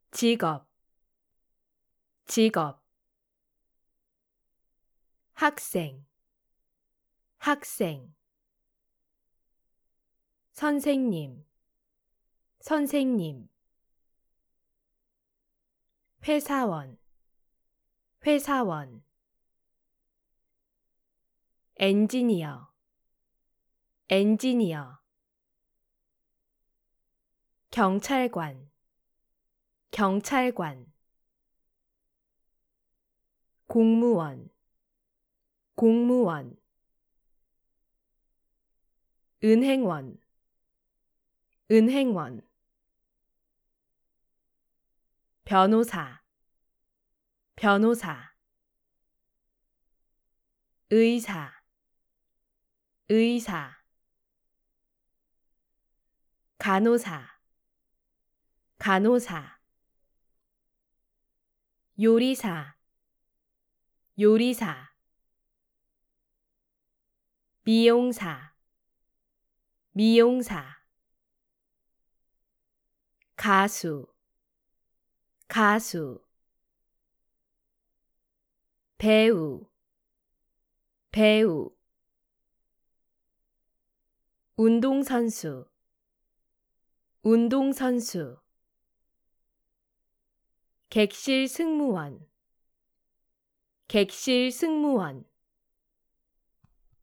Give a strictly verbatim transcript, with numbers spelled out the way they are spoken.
직업, 직업. 학생, 학생. 선생님, 선생님. 회사원, 회사원. 엔지니어, 엔지니어. 경찰관, 경찰관. 공무원, 공무원. 은행원, 은행원. 변호사, 변호사. 의사, 의사. 간호사, 간호사. 요리사, 요리사. 미용사, 미용사. 가수, 가수. 배우, 배우. 운동선수, 운동선수. 객실 승무원, 객실 승무원.